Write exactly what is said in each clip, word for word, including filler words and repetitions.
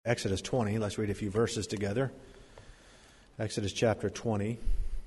Exodus twenty. Let's read a few verses together. Exodus chapter twenty.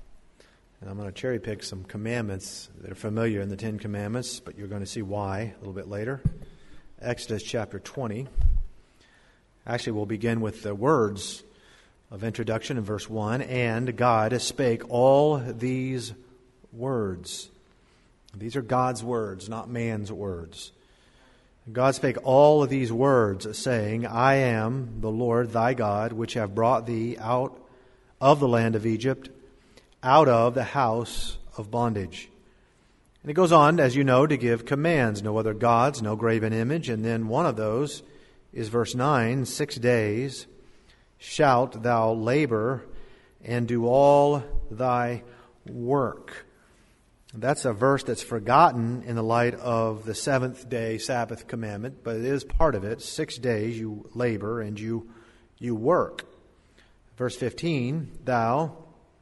And I'm going to cherry pick some commandments that are familiar in the Ten Commandments, but you're going to see why a little bit later. Exodus chapter twenty. Actually, we'll begin with the words of introduction in verse one. And God spake all these words. These are God's words, not man's words. God spake all of these words, saying, I am the Lord thy God, which have brought thee out of the land of Egypt, out of the house of bondage. And it goes on, as you know, to give commands. No other gods, no graven image. And then one of those is verse nine, six days shalt thou labor and do all thy work. That's a verse that's forgotten in the light of the seventh day Sabbath commandment, but it is part of it. Six days you labor and you you work. Verse fifteen, thou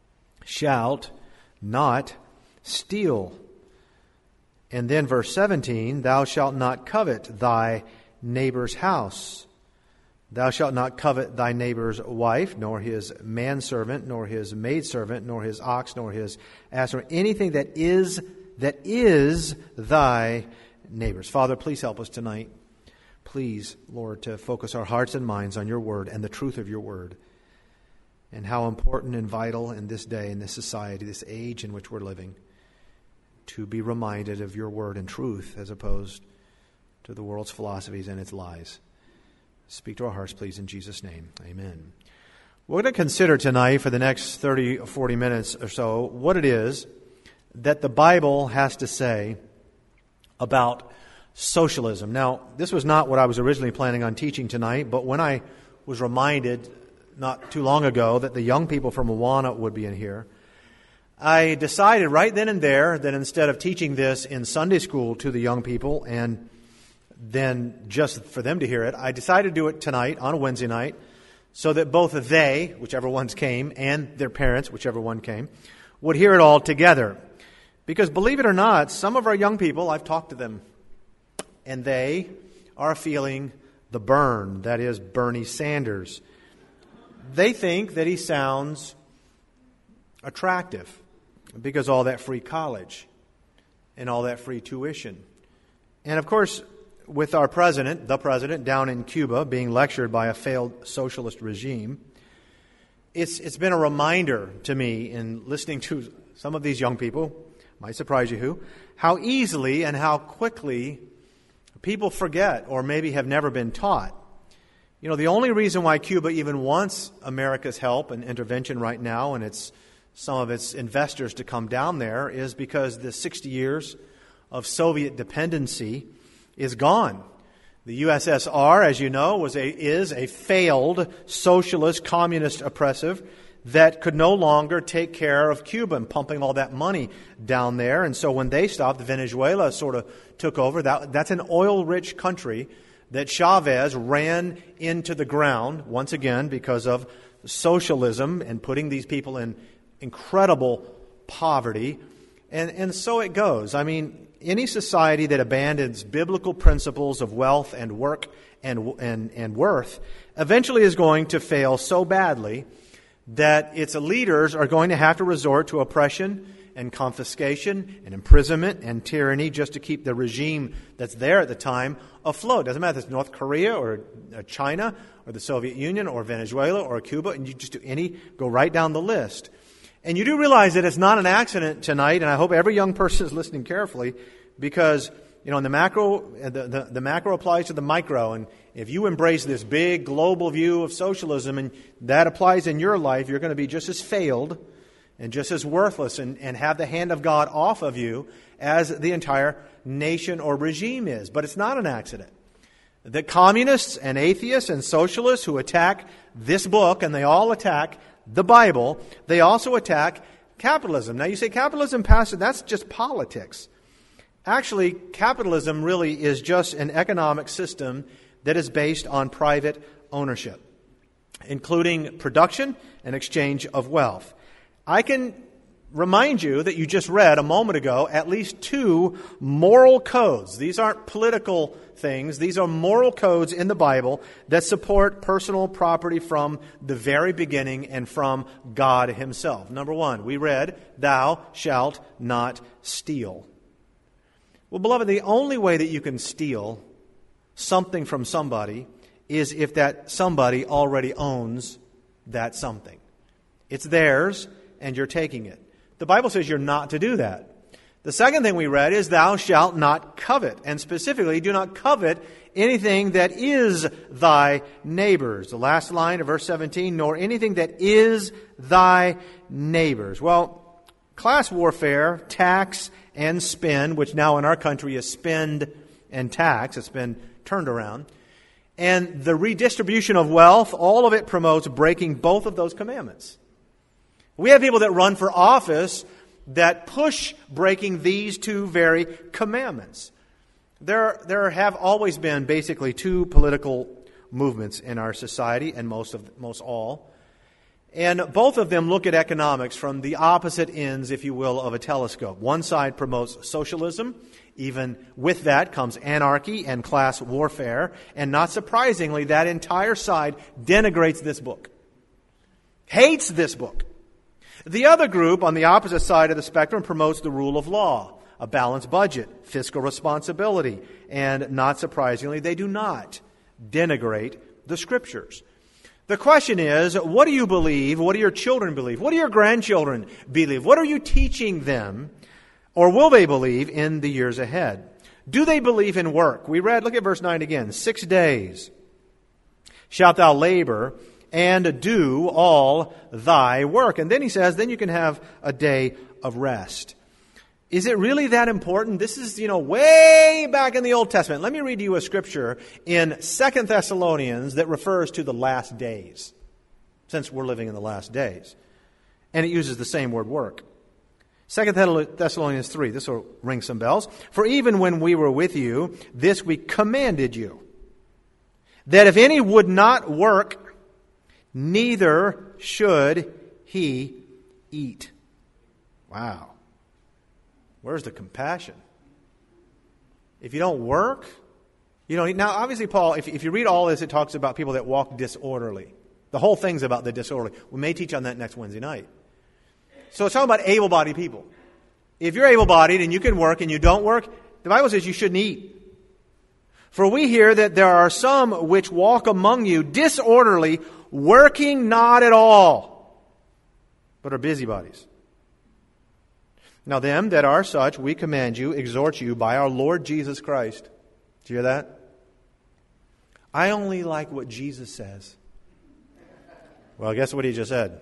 shalt not steal. And then verse seventeen, thou shalt not covet thy neighbor's house. Thou shalt not covet thy neighbor's wife, nor his manservant, nor his maidservant, nor his ox, nor his ass, nor anything that is that is thy neighbor's. Father, please help us tonight. Please, Lord, to focus our hearts and minds on your word and the truth of your word, and how important and vital in this day, in this society, this age in which we're living, to be reminded of your word and truth as opposed to the world's philosophies and its lies. Speak to our hearts, please, in Jesus' name. Amen. We're going to consider tonight, for the next thirty or forty minutes or so, what it is that the Bible has to say about socialism. Now, this was not what I was originally planning on teaching tonight, but when I was reminded not too long ago that the young people from Awana would be in here, I decided right then and there that instead of teaching this in Sunday school to the young people and then just for them to hear it, I decided to do it tonight on a Wednesday night so that both they, whichever ones came, and their parents, whichever one came, would hear it all together. Because believe it or not, some of our young people, I've talked to them, and they are feeling the burn. That is Bernie Sanders. They think that he sounds attractive because all that free college and all that free tuition. And of course, with our president, the president, down in Cuba being lectured by a failed socialist regime, it's it's been a reminder to me in listening to some of these young people, might surprise you who, how easily and how quickly people forget or maybe have never been taught. You know, the only reason why Cuba even wants America's help and intervention right now, and it's some of its investors to come down there, is because the sixty years of Soviet dependency is gone. The U S S R, as you know, was a is a failed socialist, communist oppressive that could no longer take care of Cuba and pumping all that money down there. And so when they stopped, Venezuela sort of took over. That that's an oil-rich country that Chavez ran into the ground once again because of socialism and putting these people in incredible poverty. And and so it goes. I mean, any society that abandons biblical principles of wealth and work and, and, and worth eventually is going to fail so badly that its leaders are going to have to resort to oppression and confiscation and imprisonment and tyranny just to keep the regime that's there at the time afloat. Doesn't matter if it's North Korea or China or the Soviet Union or Venezuela or Cuba, and you just do any, go right down the list. And you do realize that it's not an accident tonight, and I hope every young person is listening carefully, because, you know, in the macro, the, the, the macro applies to the micro, and if you embrace this big global view of socialism and that applies in your life, you're going to be just as failed and just as worthless and, and have the hand of God off of you as the entire nation or regime is. But it's not an accident. The communists and atheists and socialists who attack this book, and they all attack the Bible, they also attack capitalism. Now you say, capitalism, Pastor, that's just politics. Actually, capitalism really is just an economic system that is based on private ownership, including production and exchange of wealth. I can remind you that you just read a moment ago at least two moral codes. These aren't political things. These are moral codes in the Bible that support personal property from the very beginning and from God Himself. Number one, we read, "Thou shalt not steal." Well, beloved, the only way that you can steal something from somebody is if that somebody already owns that something. It's theirs, and you're taking it. The Bible says you're not to do that. The second thing we read is, "Thou shalt not covet." And specifically, do not covet anything that is thy neighbor's. The last line of verse seventeen, "Nor anything that is thy neighbor's." Well, class warfare, tax and spend, which now in our country is spend and tax, it's been turned around, and the redistribution of wealth, all of it promotes breaking both of those commandments. We have people that run for office that push breaking these two very commandments. There, there have always been basically two political movements in our society, and most of most all. And both of them look at economics from the opposite ends, if you will, of a telescope. One side promotes socialism. Even with that comes anarchy and class warfare. And not surprisingly, that entire side denigrates this book, hates this book. The other group on the opposite side of the spectrum promotes the rule of law, a balanced budget, fiscal responsibility, and not surprisingly, they do not denigrate the Scriptures. The question is, what do you believe? What do your children believe? What do your grandchildren believe? What are you teaching them, or will they believe in the years ahead? Do they believe in work? We read, look at verse nine again, "Six days shalt thou labor and do all thy work." And then he says, then you can have a day of rest. Is it really that important? This is, you know, way back in the Old Testament. Let me read you a scripture in Second Thessalonians that refers to the last days, since we're living in the last days. And it uses the same word, work. Second Thessalonians three, this will ring some bells. "For even when we were with you, this we commanded you, that if any would not work, neither should he eat." Wow. Where's the compassion? If you don't work, you don't eat. Now, obviously, Paul, if, if you read all this, it talks about people that walk disorderly. The whole thing's about the disorderly. We may teach on that next Wednesday night. So it's talking about able-bodied people. If you're able-bodied and you can work and you don't work, the Bible says you shouldn't eat. "For we hear that there are some which walk among you disorderly, working not at all, but are busybodies. Now them that are such, we command you, exhort you by our Lord Jesus Christ." Do you hear that? I only like what Jesus says. Well, guess what he just said?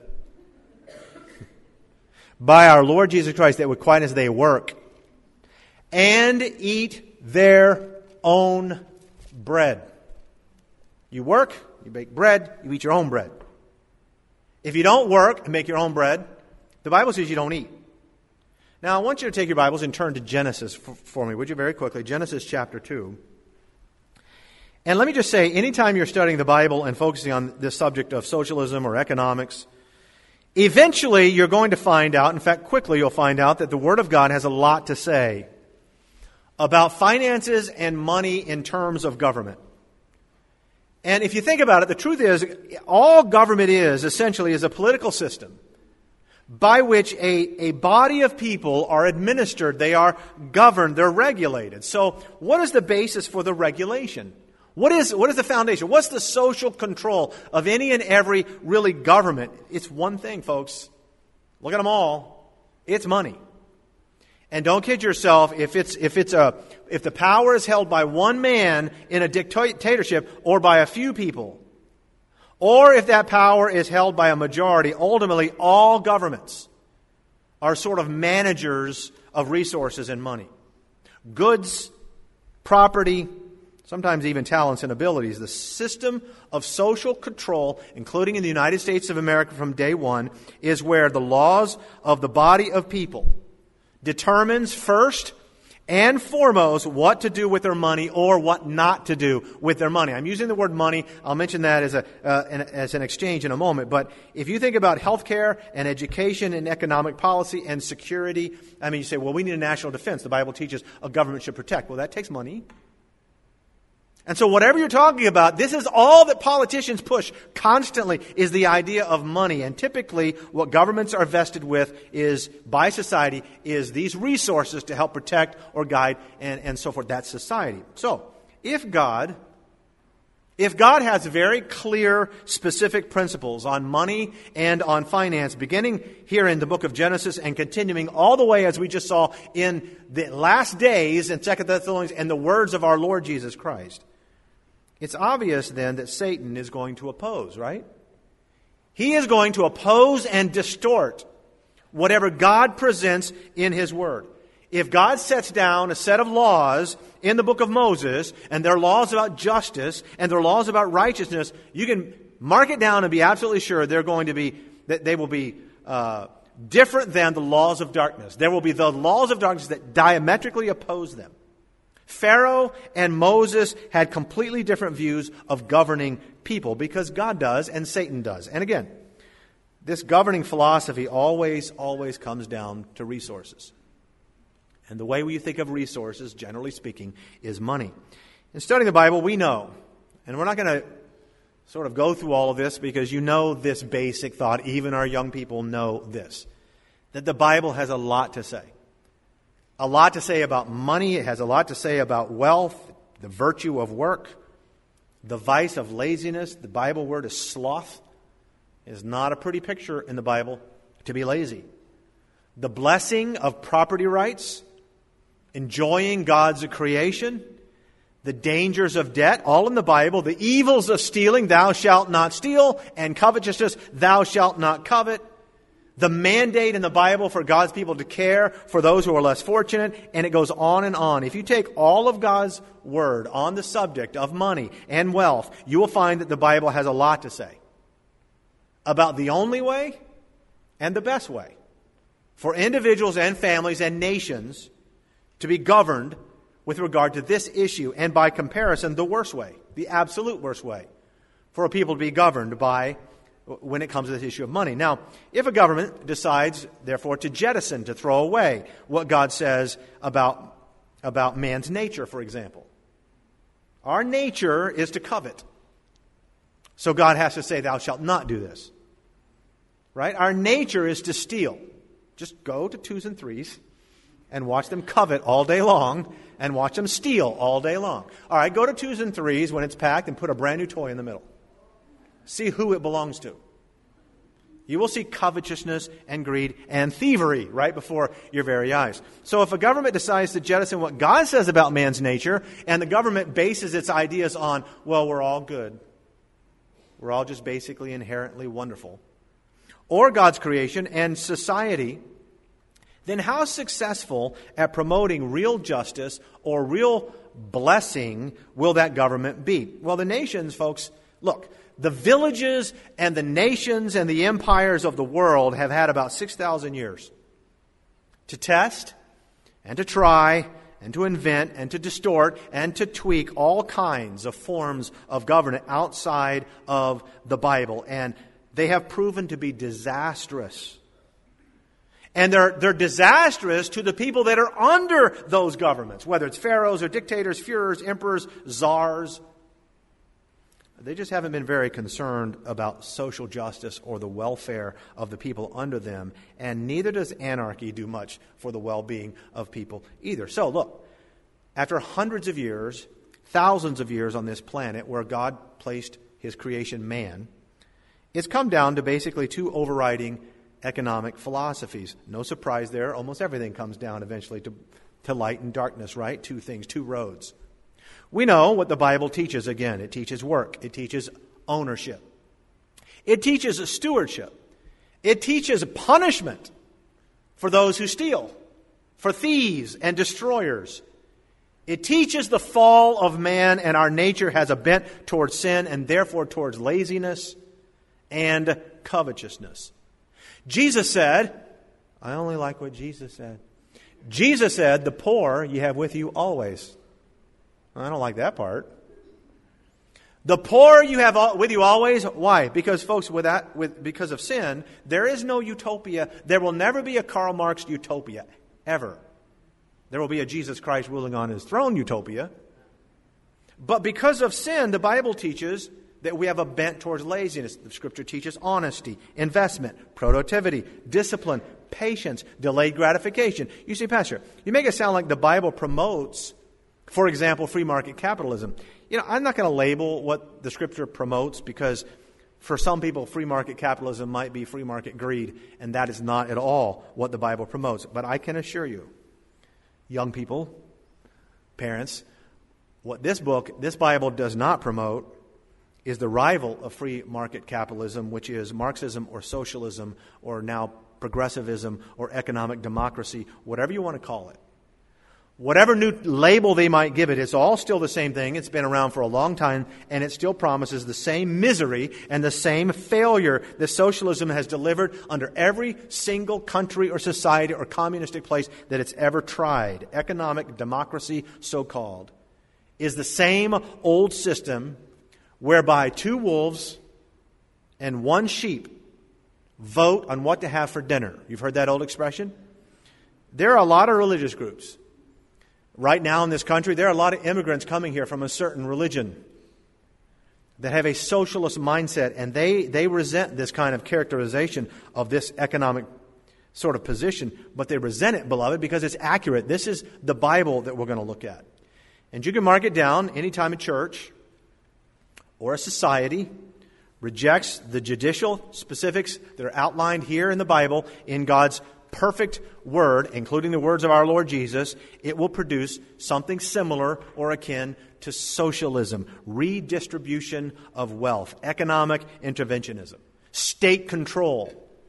"By our Lord Jesus Christ, that with quietness they work, and eat their own bread." You work, you bake bread, you eat your own bread. If you don't work and make your own bread, the Bible says you don't eat. Now, I want you to take your Bibles and turn to Genesis for, for me, would you, very quickly? Genesis chapter two. And let me just say, anytime you're studying the Bible and focusing on this subject of socialism or economics, eventually you're going to find out, in fact, quickly you'll find out that the Word of God has a lot to say about finances and money in terms of government. And if you think about it, the truth is, all government is, essentially, is a political system by which a, a body of people are administered, they are governed, they're regulated. So what is the basis for the regulation? What is, what is the foundation? What's the social control of any and every really government? It's one thing, folks. Look at them all. It's money. And don't kid yourself, if it's if it's a if the power is held by one man in a dictatorship or by a few people, or if that power is held by a majority, ultimately all governments are sort of managers of resources and money. Goods, property, sometimes even talents and abilities. The system of social control, including in the United States of America from day one, is where the laws of the body of people determines first and foremost what to do with their money or what not to do with their money. I'm using the word money. I'll mention that as a uh, an, as an exchange in a moment. But if you think about healthcare and education and economic policy and security, I mean, you say, well, we need a national defense. The Bible teaches a government should protect. Well, that takes money. And so whatever you're talking about, this is all that politicians push constantly, is the idea of money. And typically what governments are vested with is, by society, is these resources to help protect or guide and, and so forth. That's society. So if God, if God has very clear, specific principles on money and on finance, beginning here in the book of Genesis and continuing all the way, as we just saw, in the last days in Second Thessalonians and the words of our Lord Jesus Christ, it's obvious then that Satan is going to oppose, right? He is going to oppose and distort whatever God presents in His Word. If God sets down a set of laws in the book of Moses, and they're laws about justice, and they're laws about righteousness, you can mark it down and be absolutely sure they're going to be, that they will be uh, different than the laws of darkness. There will be the laws of darkness that diametrically oppose them. Pharaoh and Moses had completely different views of governing people because God does and Satan does. And again, this governing philosophy always, always comes down to resources. And the way we think of resources, generally speaking, is money. In studying the Bible, we know, and we're not going to sort of go through all of this because you know this basic thought, even our young people know this, that the Bible has a lot to say. A lot to say about money. It has a lot to say about wealth, the virtue of work, the vice of laziness. The Bible word is sloth. It is not a pretty picture in the Bible to be lazy. The blessing of property rights, enjoying God's creation, the dangers of debt, all in the Bible, the evils of stealing, thou shalt not steal, and covetousness, thou shalt not covet. The mandate in the Bible for God's people to care for those who are less fortunate, and it goes on and on. If you take all of God's Word on the subject of money and wealth, you will find that the Bible has a lot to say about the only way and the best way for individuals and families and nations to be governed with regard to this issue, and by comparison, the worst way, the absolute worst way for a people to be governed by when it comes to this issue of money. Now, if a government decides, therefore, to jettison, to throw away what God says about, about man's nature, for example. Our nature is to covet. So God has to say, thou shalt not do this. Right? Our nature is to steal. Just go to twos and threes and watch them covet all day long and watch them steal all day long. All right, go to twos and threes when it's packed and put a brand new toy in the middle. See who it belongs to. You will see covetousness and greed and thievery right before your very eyes. So if a government decides to jettison what God says about man's nature, and the government bases its ideas on, well, we're all good, we're all just basically inherently wonderful, or God's creation and society, then how successful at promoting real justice or real blessing will that government be? Well, the nations, folks, look, the villages and the nations and the empires of the world have had about six thousand years to test and to try and to invent and to distort and to tweak all kinds of forms of government outside of the Bible. And they have proven to be disastrous. And they're, they're disastrous to the people that are under those governments, whether it's pharaohs or dictators, Führers, emperors, czars. They just haven't been very concerned about social justice or the welfare of the people under them. And neither does anarchy do much for the well-being of people either. So look, after hundreds of years, thousands of years on this planet where God placed His creation man, it's come down to basically two overriding economic philosophies. No surprise there. Almost everything comes down eventually to, to light and darkness, right? Two things, two roads. We know what the Bible teaches. Again, it teaches work. It teaches ownership. It teaches stewardship. It teaches punishment for those who steal, for thieves and destroyers. It teaches the fall of man, and our nature has a bent towards sin and therefore towards laziness and covetousness. Jesus said, I only like what Jesus said. Jesus said, the poor you have with you always. I don't like that part. The poor you have with you always. Why? Because, folks, with that, with, because of sin, there is no utopia. There will never be a Karl Marx utopia, ever. There will be a Jesus Christ ruling on his throne utopia. But because of sin, the Bible teaches that we have a bent towards laziness. The Scripture teaches honesty, investment, productivity, discipline, patience, delayed gratification. You see, Pastor, you make it sound like the Bible promotes, for example, free market capitalism. You know, I'm not going to label what the Scripture promotes because for some people, free market capitalism might be free market greed, and that is not at all what the Bible promotes. But I can assure you, young people, parents, what this book, this Bible does not promote is the rival of free market capitalism, which is Marxism or socialism or now progressivism or economic democracy, whatever you want to call it. Whatever new label they might give it, it's all still the same thing. It's been around for a long time, and it still promises the same misery and the same failure that socialism has delivered under every single country or society or communistic place that it's ever tried. Economic democracy, so-called, is the same old system whereby two wolves and one sheep vote on what to have for dinner. You've heard that old expression? There are a lot of religious groups. Right now in this country, there are a lot of immigrants coming here from a certain religion that have a socialist mindset, and they, they resent this kind of characterization of this economic sort of position, but they resent it, beloved, because it's accurate. This is the Bible that we're going to look at. And you can mark it down anytime a church or a society rejects the judicial specifics that are outlined here in the Bible in God's perfect word, including the words of our Lord Jesus, it will produce something similar or akin to socialism, redistribution of wealth, economic interventionism, state control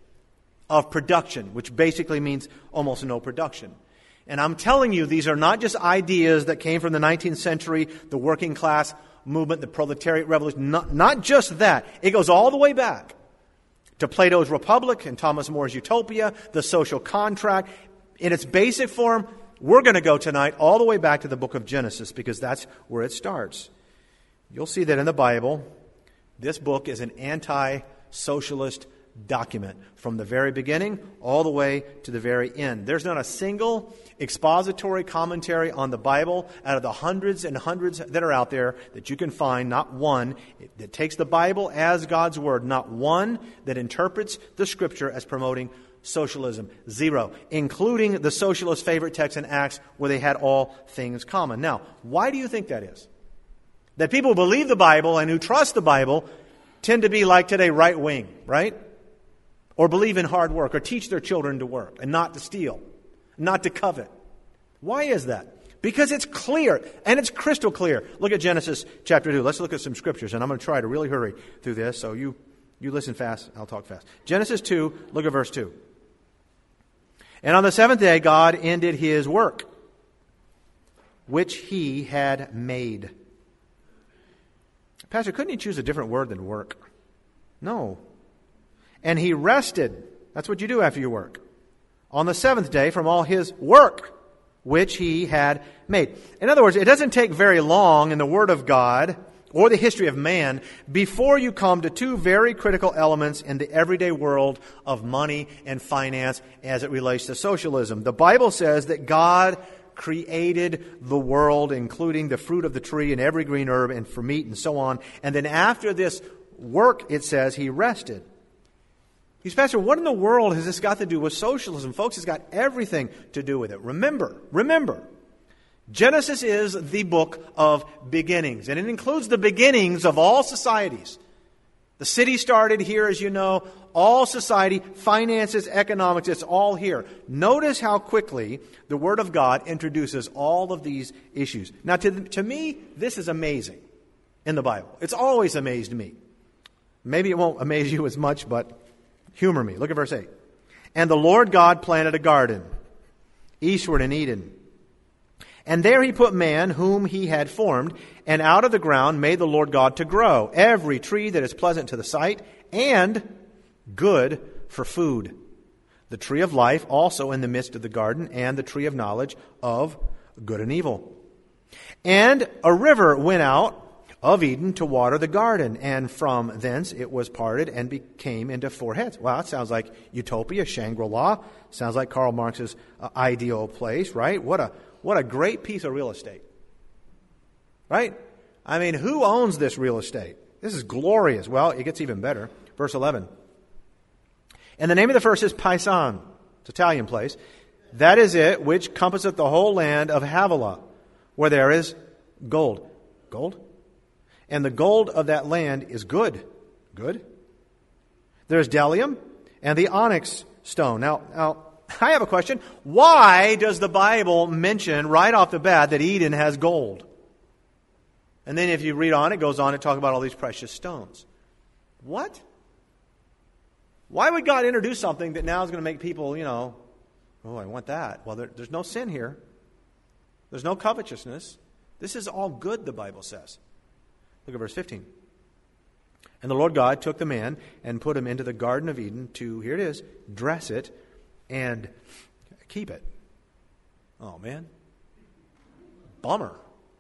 of production, which basically means almost no production. And I'm telling you, these are not just ideas that came from the nineteenth century, the working class movement, the proletariat revolution. Not, not just that. It goes all the way back to Plato's Republic and Thomas More's Utopia, the social contract. In its basic form, we're going to go tonight all the way back to the book of Genesis because that's where it starts. You'll see that in the Bible, this book is an anti-socialist document from the very beginning all the way to the very end. There's not a single expository commentary on the Bible out of the hundreds and hundreds that are out there that you can find, not one that takes the Bible as God's Word, not one that interprets the Scripture as promoting socialism. Zero. Including the socialist favorite text in Acts where they had all things common. Now, why do you think that is? That people who believe the Bible and who trust the Bible tend to be like today right-wing, right? Or believe in hard work, or teach their children to work, and not to steal, not to covet. Why is that? Because it's clear, and it's crystal clear. Look at Genesis chapter two. Let's look at some scriptures, and I'm going to try to really hurry through this, so you, you listen fast, I'll talk fast. Genesis two, look at verse two. And on the seventh day, God ended His work, which He had made. Pastor, couldn't He choose a different word than work? No. And He rested. That's what you do after you work. On the seventh day from all His work, which He had made. In other words, it doesn't take very long in the Word of God or the history of man before you come to two very critical elements in the everyday world of money and finance as it relates to socialism. The Bible says that God created the world, including the fruit of the tree and every green herb and for meat and so on. And then after this work, it says He rested. You say, Pastor, what in the world has this got to do with socialism? Folks, it's got everything to do with it. Remember, remember, Genesis is the book of beginnings, and it includes the beginnings of all societies. The city started here, as you know, all society, finances, economics, it's all here. Notice how quickly the Word of God introduces all of these issues. Now, to, to me, this is amazing in the Bible. It's always amazed me. Maybe it won't amaze you as much, but humor me. Look at verse eight. And the Lord God planted a garden eastward in Eden. And there He put man whom He had formed, and out of the ground made the Lord God to grow every tree that is pleasant to the sight and good for food. the tree of life also in the midst of the garden, and the tree of knowledge of good and evil. And a river went out of Eden to water the garden, and from thence it was parted and became into four heads. Wow, it sounds like utopia, Shangri-La. Sounds like Karl Marx's uh, ideal place, right? What a what a great piece of real estate, right? I mean, who owns this real estate? This is glorious. Well, it gets even better. Verse eleven. And the name of the first is Paisan. It's an Italian place. That is it which compasseth the whole land of Havilah, where there is gold. Gold? And the gold of that land is good. Good. There's bdellium and the onyx stone. Now, now, I have a question. Why does the Bible mention right off the bat that Eden has gold? And then if you read on, it goes on to talk about all these precious stones. What? Why would God introduce something that now is going to make people, you know, oh, I want that. Well, there, there's no sin here. There's no covetousness. This is all good, the Bible says. Look at verse fifteen. And the Lord God took the man and put him into the Garden of Eden to, here it is, dress it and keep it. Oh, man. Bummer.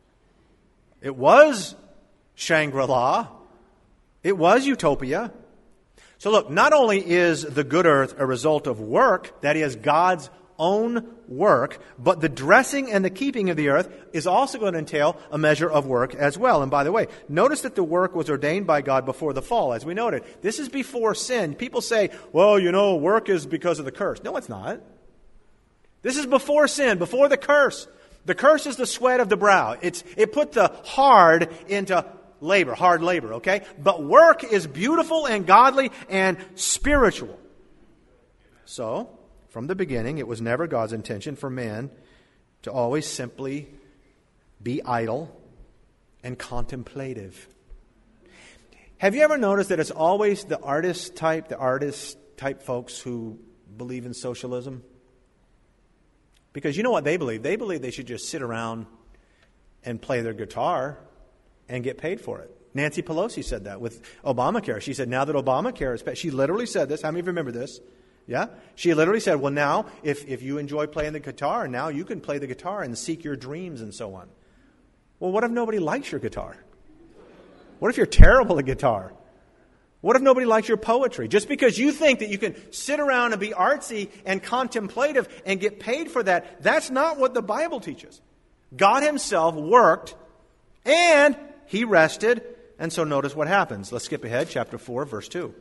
It was Shangri-La. It was utopia. So look, not only is the good earth a result of work, that is God's own work, but the dressing and the keeping of the earth is also going to entail a measure of work as well. And by the way, notice that the work was ordained by God before the fall, as we noted. This is before sin. People say, well, you know, work is because of the curse. No, it's not. This is before sin, before the curse. The curse is the sweat of the brow. It's it put the hard into labor, hard labor, okay? But work is beautiful and godly and spiritual. So, from the beginning, it was never God's intention for man to always simply be idle and contemplative. Have you ever noticed that it's always the artist type, the artist type folks who believe in socialism? Because you know what they believe? They believe they should just sit around and play their guitar and get paid for it. Nancy Pelosi said that with Obamacare. She said, now that Obamacare is paid, she literally said this. How many of you remember this? Yeah? She literally said, well, now, if, if you enjoy playing the guitar, now you can play the guitar and seek your dreams and so on. Well, what if nobody likes your guitar? What if you're terrible at guitar? What if nobody likes your poetry? Just because you think that you can sit around and be artsy and contemplative and get paid for that, that's not what the Bible teaches. God himself worked and he rested. And so notice what happens. Let's skip ahead, chapter four, verse two.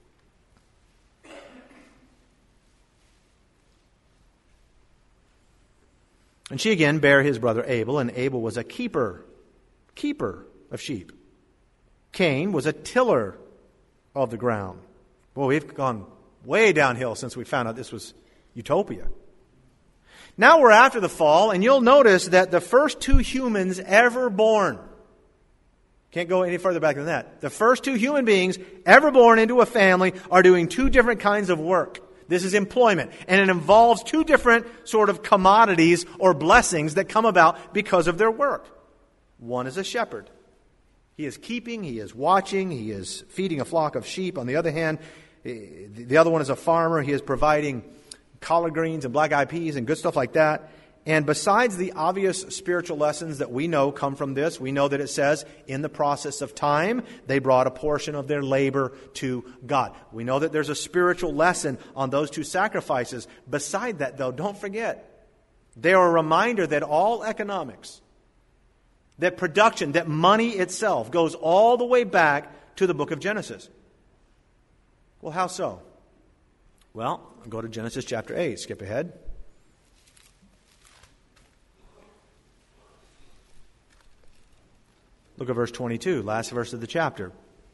And she again bare his brother Abel, and Abel was a keeper, keeper of sheep. Cain was a tiller of the ground. Boy, we've gone way downhill since we found out this was utopia. Now we're after the fall, and you'll notice that the first two humans ever born, can't go any further back than that. The first two human beings ever born into a family are doing two different kinds of work. This is employment, and it involves two different sort of commodities or blessings that come about because of their work. One is a shepherd. He is keeping, he is watching, he is feeding a flock of sheep. On the other hand, the other one is a farmer. He is providing collard greens and black-eyed peas and good stuff like that. And besides the obvious spiritual lessons that we know come from this, we know that it says, in the process of time, they brought a portion of their labor to God. We know that there's a spiritual lesson on those two sacrifices. Beside that, though, don't forget, they are a reminder that all economics, that production, that money itself goes all the way back to the book of Genesis. Well, how so? Well, go to Genesis chapter eight. Skip ahead. Look at verse twenty-two, last verse of the chapter.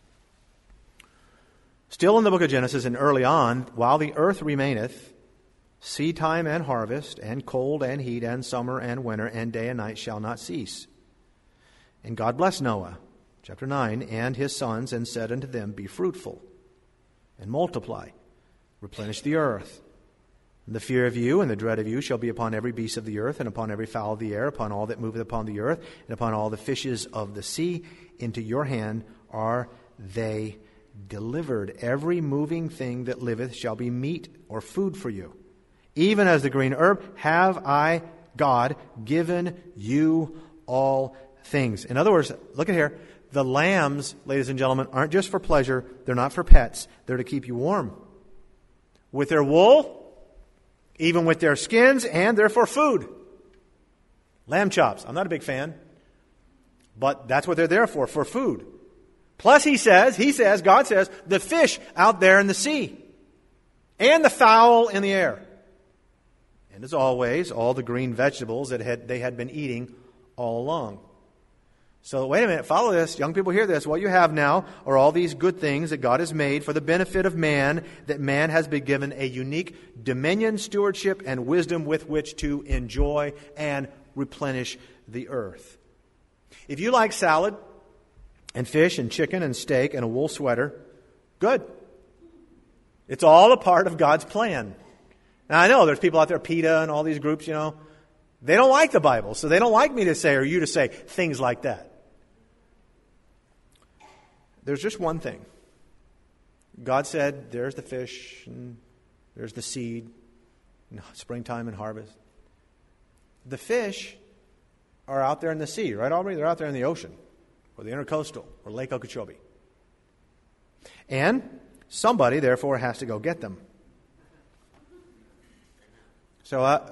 Still in the book of Genesis and early on, while the earth remaineth, seed time and harvest, and cold and heat, and summer and winter, and day and night shall not cease. And God blessed Noah, chapter nine, and his sons, and said unto them, be fruitful, and multiply, replenish the earth. And the fear of you and the dread of you shall be upon every beast of the earth, and upon every fowl of the air, upon all that moveth upon the earth, and upon all the fishes of the sea. Into your hand are they delivered. Every moving thing that liveth shall be meat or food for you. Even as the green herb have I, God, given you all things. In other words, look at here. The lambs, ladies and gentlemen, aren't just for pleasure. They're not for pets. They're to keep you warm. With their wool, even with their skins, and they're for food. Lamb chops. I'm not a big fan. But that's what they're there for, for food. Plus, he says, he says, God says, the fish out there in the sea. And the fowl in the air. And as always, all the green vegetables that had, they had been eating all along. So wait a minute, follow this. Young people hear this. What you have now are all these good things that God has made for the benefit of man, that man has been given a unique dominion, stewardship, and wisdom with which to enjoy and replenish the earth. If you like salad and fish and chicken and steak and a wool sweater, good. It's all a part of God's plan. Now I know there's people out there, PETA and all these groups, you know, they don't like the Bible, so they don't like me to say or you to say things like that. There's just one thing. God said, there's the fish, and there's the seed, and springtime and harvest. The fish are out there in the sea, right, Aubrey? They're out there in the ocean, or the intercoastal, or Lake Okeechobee. And somebody, therefore, has to go get them. So, uh,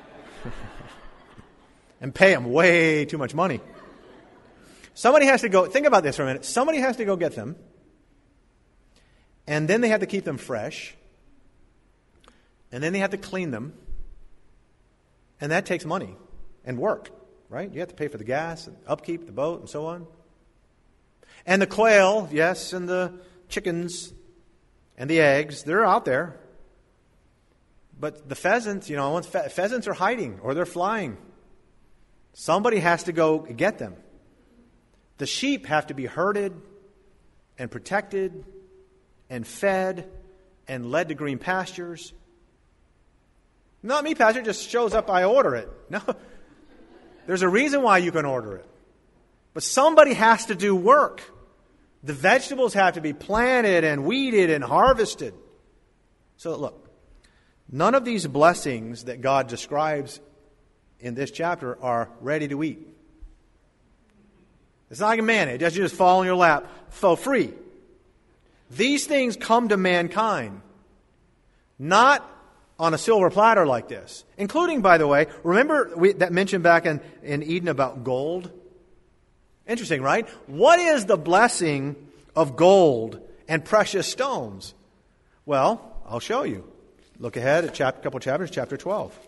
and pay them way too much money. Somebody has to go, think about this for a minute. Somebody has to go get them. And then they have to keep them fresh. And then they have to clean them. And that takes money and work, right? You have to pay for the gas, and upkeep, the boat, and so on. And the quail, yes, and the chickens, and the eggs, they're out there. But the pheasants, you know, once phe- pheasants are hiding or they're flying. Somebody has to go get them. The sheep have to be herded and protected and fed and led to green pastures. Not me, Pastor, it just shows up, I order it. No, there's a reason why you can order it. But somebody has to do work. The vegetables have to be planted and weeded and harvested. So look, none of these blessings that God describes in this chapter are ready to eat. It's not like a manna. It doesn't just fall in your lap for free. These things come to mankind, not on a silver platter like this. Including, by the way, remember we, that mentioned back in, in Eden about gold? Interesting, right? What is the blessing of gold and precious stones? Well, I'll show you. Look ahead at a couple chapters, chapter twelve.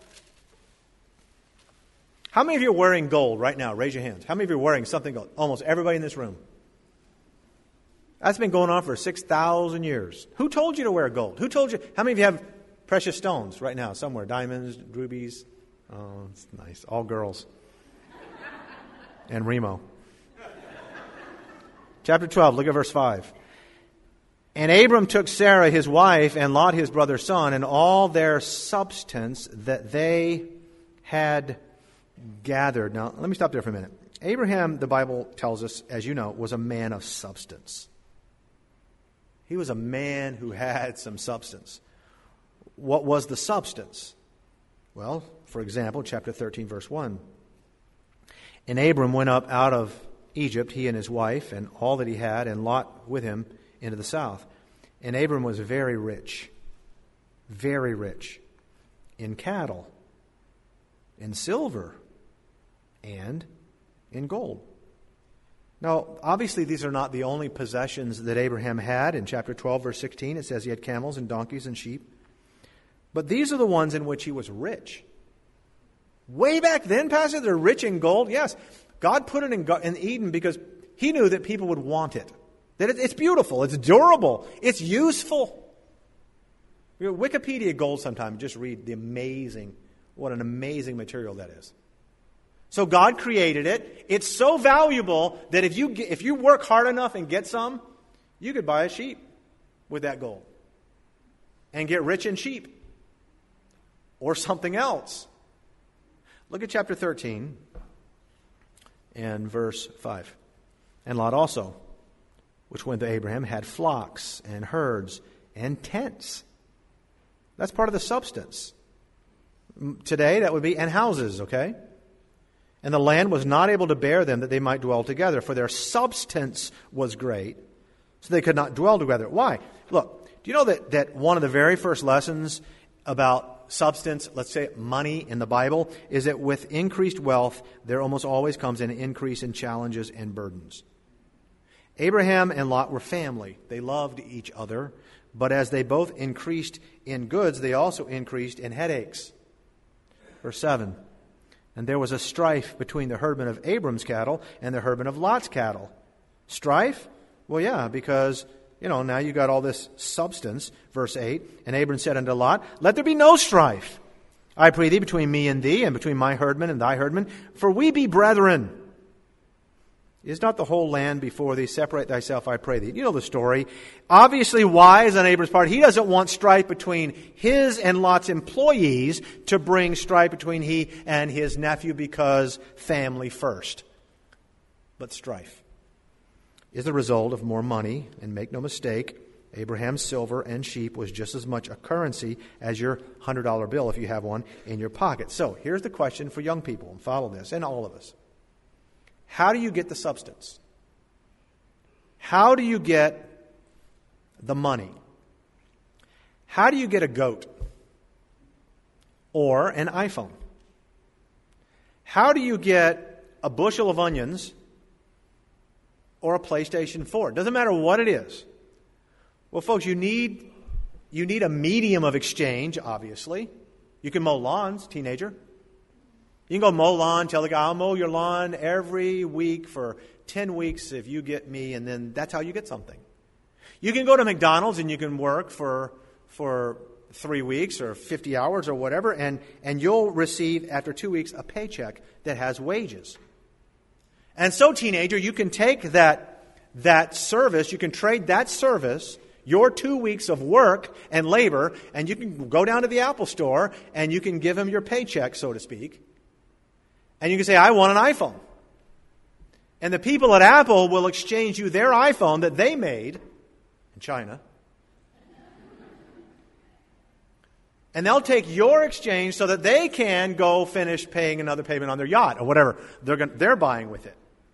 How many of you are wearing gold right now? Raise your hands. How many of you are wearing something gold? Almost everybody in this room. That's been going on for six thousand years. Who told you to wear gold? Who told you? How many of you have precious stones right now somewhere? Diamonds, rubies. Oh, it's nice. All girls. And Remo. Chapter twelve, look at verse five. And Abram took Sarah his wife and Lot his brother's son and all their substance that they had gathered. Now, let me stop there for a minute. Abraham, the Bible tells us, as you know, was a man of substance. He was a man who had some substance. What was the substance? Well, for example, chapter thirteen, verse one. And Abram went up out of Egypt, he and his wife, and all that he had, and Lot with him into the south. And Abram was very rich, very rich in cattle, in silver, and in gold. Now, obviously, these are not the only possessions that Abraham had. In chapter twelve, verse sixteen, it says he had camels and donkeys and sheep. But these are the ones in which he was rich. Way back then, Pastor, they're rich in gold. Yes, God put it in, in Eden because he knew that people would want it. That it, it's beautiful, it's durable, it's useful. You know, Wikipedia gold sometime, just read the amazing, what an amazing material that is. So God created it. It's so valuable that if you if you work hard enough and get some, you could buy a sheep with that gold and get rich in sheep or something else. Look at chapter thirteen and verse five. And Lot also which went to Abraham, had flocks and herds and tents. That's part of the substance. Today, that would be, and houses, okay? And the land was not able to bear them that they might dwell together, for their substance was great, so they could not dwell together. Why? Look, do you know that, that one of the very first lessons about substance, let's say money in the Bible, is that with increased wealth, there almost always comes an increase in challenges and burdens. Abraham and Lot were family. They loved each other, but as they both increased in goods, they also increased in headaches. Verse seven, and there was a strife between the herdmen of Abram's cattle and the herdmen of Lot's cattle. Strife? Well, yeah, because, you know, now you got all this substance. Verse eight, and Abram said unto Lot, let there be no strife, I pray thee, between me and thee, and between my herdmen and thy herdmen, for we be brethren. Is not the whole land before thee? Separate thyself, I pray thee. You know the story. Obviously wise on Abram's part. He doesn't want strife between his and Lot's employees to bring strife between he and his nephew, because family first. But strife is the result of more money. And make no mistake, Abraham's silver and sheep was just as much a currency as your one hundred dollar bill if you have one in your pocket. So here's the question for young people, and follow this, and all of us. How do you get the substance? How do you get the money? How do you get a goat or an iPhone? How do you get a bushel of onions or a PlayStation four? It doesn't matter what it is. Well, folks, you need you need a medium of exchange, obviously. You can mow lawns, teenager. You can go mow lawn, tell the guy, I'll mow your lawn every week for ten weeks if you get me, and then that's how you get something. You can go to McDonald's and you can work for for three weeks or fifty hours or whatever, and, and you'll receive, after two weeks, a paycheck that has wages. And so, teenager, you can take that, that service, you can trade that service, your two weeks of work and labor, and you can go down to the Apple store and you can give him your paycheck, so to speak. And you can say, I want an iPhone. And the people at Apple will exchange you their iPhone that they made in China. And they'll take your exchange so that they can go finish paying another payment on their yacht or whatever they're going, they're buying with it.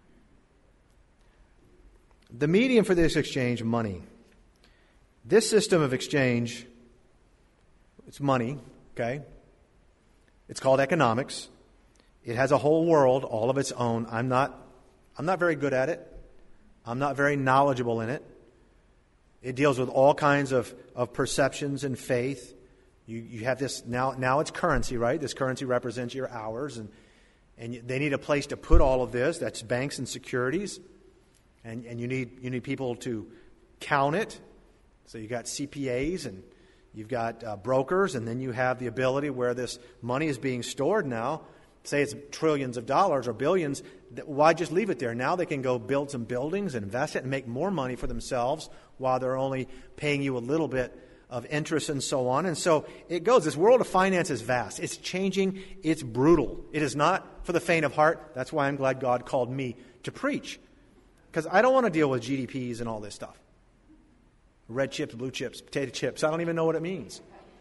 The medium for this exchange, money. This system of exchange, it's money, okay? It's called economics. It has a whole world, all of its own. I'm not, I'm not very good at it. I'm not very knowledgeable in it. It deals with all kinds of, of perceptions and faith. You, you have this, now, now it's currency, right? This currency represents your hours, and, and you, they need a place to put all of this. That's banks and securities. And, and you need, you need people to count it. So you got C P As, and you've got uh, brokers, and then you have the ability where this money is being stored now. Say it's trillions of dollars or billions, why just leave it there? Now they can go build some buildings and invest it and make more money for themselves while they're only paying you a little bit of interest and so on. And so it goes. This world of finance is vast. It's changing. It's brutal. It is not for the faint of heart. That's why I'm glad God called me to preach, because I don't want to deal with G D Ps and all this stuff. Red chips, blue chips, potato chips. I don't even know what it means.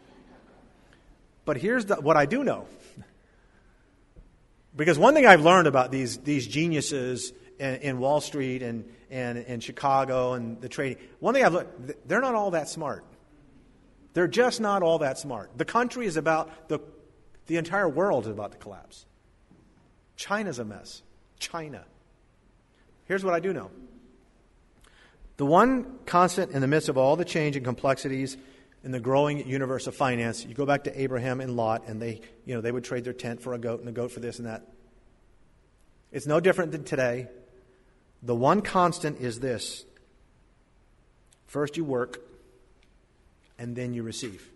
But here's the, what I do know. Because one thing I've learned about these these geniuses in, in Wall Street and, and in Chicago and the trading, one thing I've learned, they're not all that smart. They're just not all that smart. The country is about, the, the entire world is about to collapse. China's a mess. China. Here's what I do know. The one constant in the midst of all the change and complexities in the growing universe of finance, you go back to Abraham and Lot, and they, you know, they would trade their tent for a goat and a goat for this and that. It's no different than today. The one constant is this. First you work, and then you receive.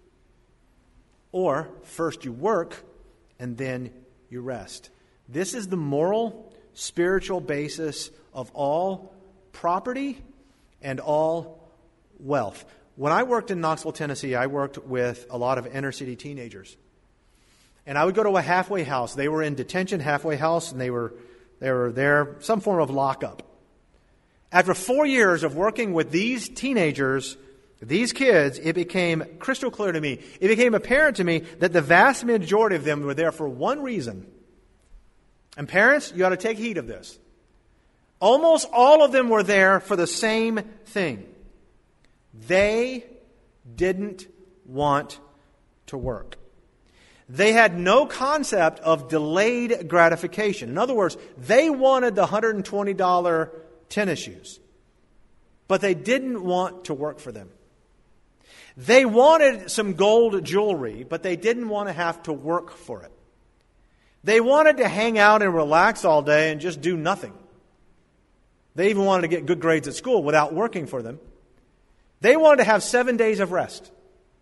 Or first you work, and then you rest. This is the moral, spiritual basis of all property and all wealth. When I worked in Knoxville, Tennessee, I worked with a lot of inner city teenagers. And I would go to a halfway house. They were in detention, halfway house, and they were they were there, some form of lockup. After four years of working with these teenagers, these kids, it became crystal clear to me. It became apparent to me that the vast majority of them were there for one reason. And parents, you ought to take heed of this. Almost all of them were there for the same thing. They didn't want to work. They had no concept of delayed gratification. In other words, they wanted the one hundred twenty dollars tennis shoes, but they didn't want to work for them. They wanted some gold jewelry, but they didn't want to have to work for it. They wanted to hang out and relax all day and just do nothing. They even wanted to get good grades at school without working for them. They wanted to have seven days of rest.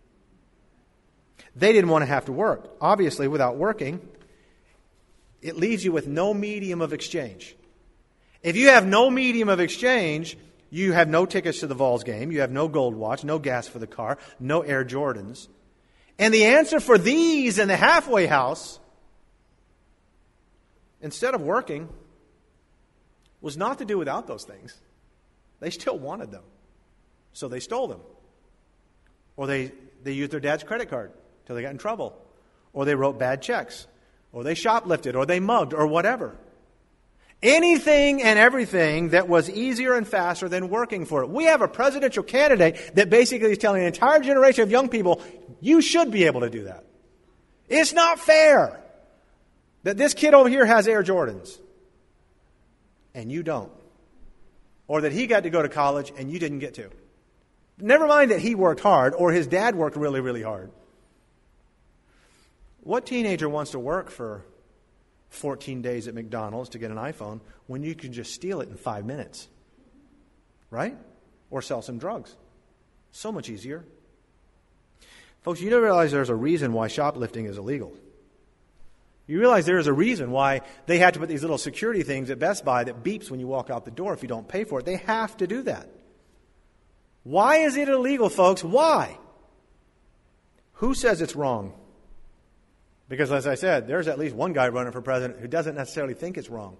They didn't want to have to work. Obviously, without working, it leaves you with no medium of exchange. If you have no medium of exchange, you have no tickets to the Vols game, you have no gold watch, no gas for the car, no Air Jordans. And the answer for these in the halfway house, instead of working, was not to do without those things. They still wanted them. So they stole them. Or they, they used their dad's credit card till they got in trouble. Or they wrote bad checks. Or they shoplifted. Or they mugged. Or whatever. Anything and everything that was easier and faster than working for it. We have a presidential candidate that basically is telling an entire generation of young people, you should be able to do that. It's not fair that this kid over here has Air Jordans and you don't. Or that he got to go to college and you didn't get to. Never mind that he worked hard or his dad worked really, really hard. What teenager wants to work for fourteen days at McDonald's to get an iPhone when you can just steal it in five minutes? Right? Or sell some drugs. So much easier. Folks, you don't realize there's a reason why shoplifting is illegal. You realize there is a reason why they had to put these little security things at Best Buy that beeps when you walk out the door if you don't pay for it. They have to do that. Why is it illegal, folks? Why? Who says it's wrong? Because, as I said, there's at least one guy running for president who doesn't necessarily think it's wrong.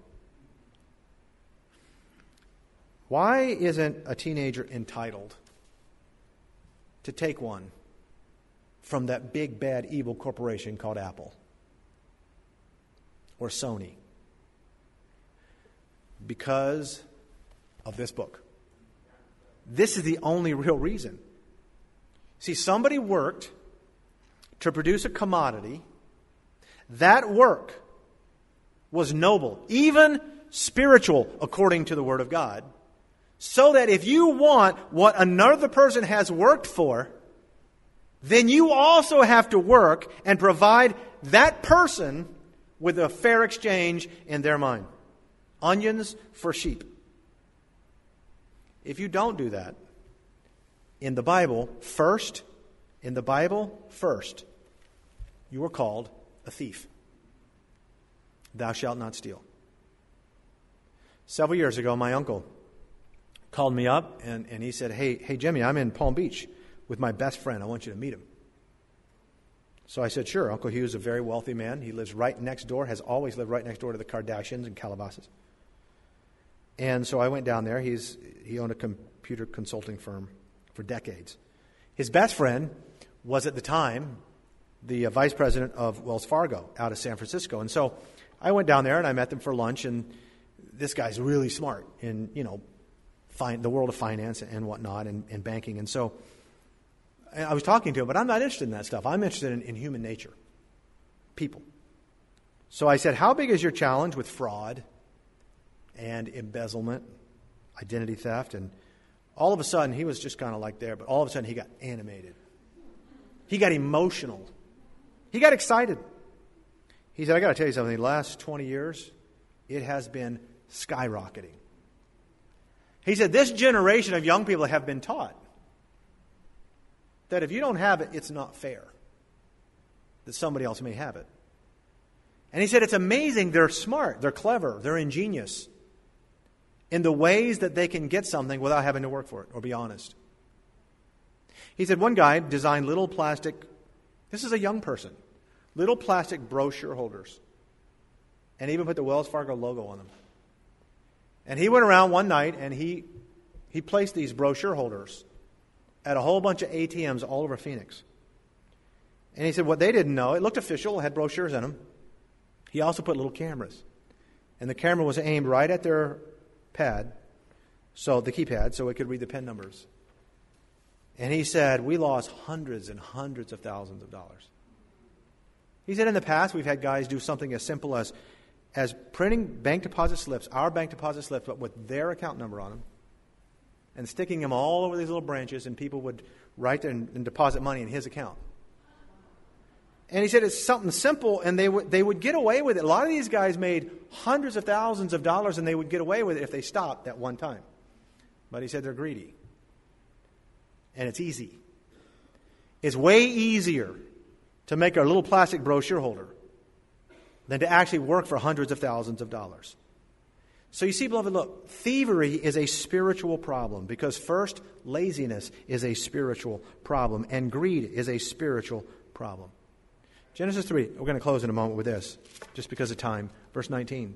Why isn't a teenager entitled to take one from that big, bad, evil corporation called Apple or Sony? Because of this book. This is the only real reason. See, somebody worked to produce a commodity. That work was noble, even spiritual, according to the Word of God, so that if you want what another person has worked for, then you also have to work and provide that person with a fair exchange in their mind. Onions for sheep. If you don't do that, in the Bible, first, in the Bible, first, you are called a thief. Thou shalt not steal. Several years ago, my uncle called me up and, and he said, hey, hey, Jimmy, I'm in Palm Beach with my best friend. I want you to meet him. So I said, sure. Uncle Hugh is a very wealthy man. He lives right next door, has always lived right next door to the Kardashians in Calabasas. And so I went down there. He's he owned a computer consulting firm for decades. His best friend was at the time the uh, vice president of Wells Fargo out of San Francisco. And so I went down there and I met them for lunch. And this guy's really smart in, you know, fin- the world of finance and whatnot and, and banking. And so I was talking to him, but I'm not interested in that stuff. I'm interested in, in human nature, people. So I said, how big is your challenge with fraud and embezzlement, identity theft? And all of a sudden, he was just kind of like there, but all of a sudden he got animated. He got emotional. He got excited. He said, I got to tell you something. The last twenty years, it has been skyrocketing. He said, this generation of young people have been taught that if you don't have it, it's not fair that somebody else may have it. And he said, it's amazing. They're smart. They're clever. They're ingenious in the ways that they can get something without having to work for it or be honest. He said one guy designed little plastic, this is a young person, little plastic brochure holders and even put the Wells Fargo logo on them. And he went around one night and he he placed these brochure holders at a whole bunch of A T Ms all over Phoenix. And he said what they didn't know, it looked official, it had brochures in them. He also put little cameras. And the camera was aimed right at their pad, so the keypad, so it could read the PIN numbers. And he said, we lost hundreds and hundreds of thousands of dollars. He said in the past we've had guys do something as simple as, as printing bank deposit slips, our bank deposit slips, but with their account number on them, and sticking them all over these little branches, and people would write and, and deposit money in his account. And he said it's something simple, and they would they would get away with it. A lot of these guys made hundreds of thousands of dollars, and they would get away with it if they stopped at one time. But he said they're greedy. And it's easy. It's way easier to make a little plastic brochure holder than to actually work for hundreds of thousands of dollars. So you see, beloved, look, thievery is a spiritual problem because first, laziness is a spiritual problem, and greed is a spiritual problem. Genesis three, we're going to close in a moment with this, just because of time. Verse nineteen.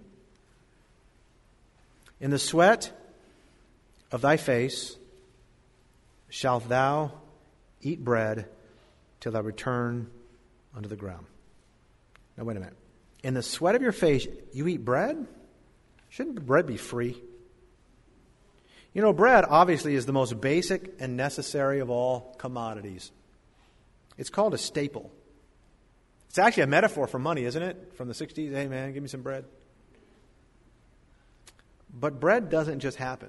In the sweat of thy face shalt thou eat bread till thou return unto the ground. Now wait a minute. In the sweat of your face you eat bread? Shouldn't bread be free? You know, bread obviously is the most basic and necessary of all commodities. It's called a staple. It's actually a metaphor for money, isn't it? From the sixties, hey man, give me some bread. But bread doesn't just happen.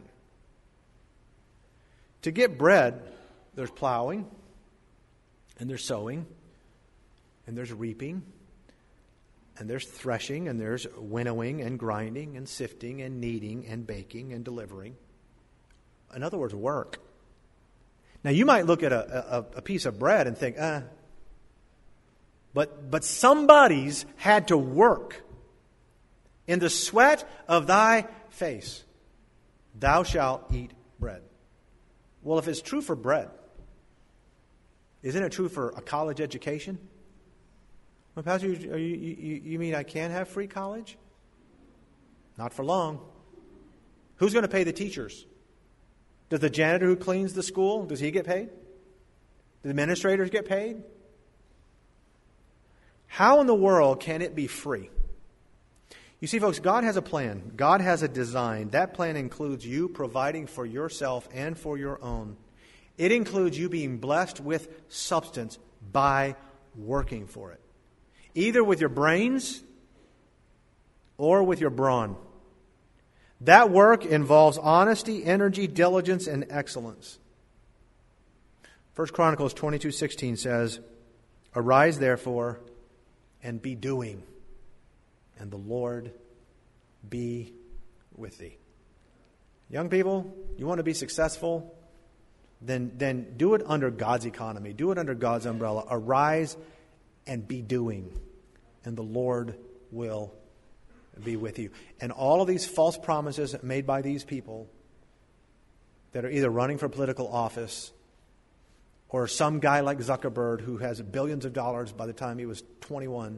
To get bread, there's plowing, and there's sowing, and there's reaping, and there's threshing, and there's winnowing, and grinding, and sifting, and kneading, and baking, and delivering. In other words, work. Now, you might look at a, a, a piece of bread and think, ah, but, but somebody's had to work. In the sweat of thy face, thou shalt eat bread. Well, if it's true for bread, isn't it true for a college education? Well, Pastor, you, you, you mean I can't have free college? Not for long. Who's going to pay the teachers? Does the janitor who cleans the school, does he get paid? Do the administrators get paid? How in the world can it be free? You see, folks, God has a plan. God has a design. That plan includes you providing for yourself and for your own. It includes you being blessed with substance by working for it. Either with your brains or with your brawn. That work involves honesty, energy, diligence, and excellence. First Chronicles twenty-two sixteen says, arise therefore and be doing, and the Lord be with thee. Young people, you want to be successful? Then, then do it under God's economy. Do it under God's umbrella. Arise and be doing, and the Lord will be with you. And all of these false promises made by these people that are either running for political office or some guy like Zuckerberg who has billions of dollars by the time he was twenty-one,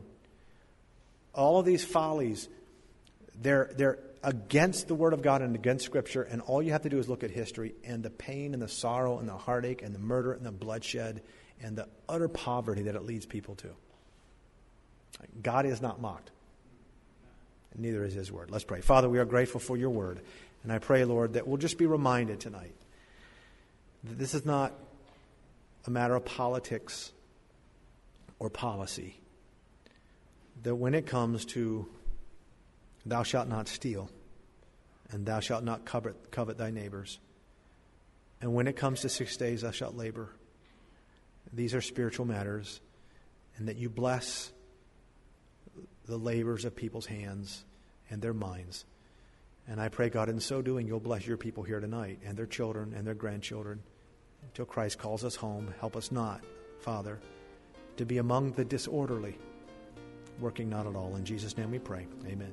all of these follies, they're, they're against the Word of God and against Scripture, and all you have to do is look at history and the pain and the sorrow and the heartache and the murder and the bloodshed and the utter poverty that it leads people to. God is not mocked. And neither is His Word. Let's pray. Father, we are grateful for Your Word. And I pray, Lord, that we'll just be reminded tonight that this is not a matter of politics or policy. That when it comes to thou shalt not steal, and thou shalt not covet, covet thy neighbors, and when it comes to six days thou shalt labor, these are spiritual matters, and that you bless the labors of people's hands and their minds. And I pray, God, in so doing, you'll bless your people here tonight and their children and their grandchildren until Christ calls us home. Help us not, Father, to be among the disorderly, working not at all. In Jesus' name we pray. Amen.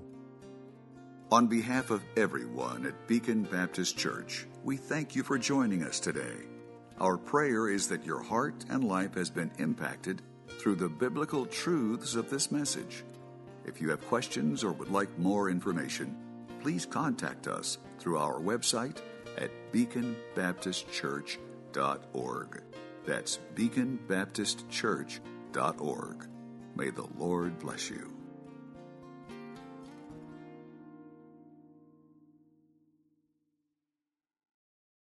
On behalf of everyone at Beacon Baptist Church, we thank you for joining us today. Our prayer is that your heart and life has been impacted through the biblical truths of this message. If you have questions or would like more information, please contact us through our website at beacon baptist church dot org. That's beacon baptist church dot org. May the Lord bless you.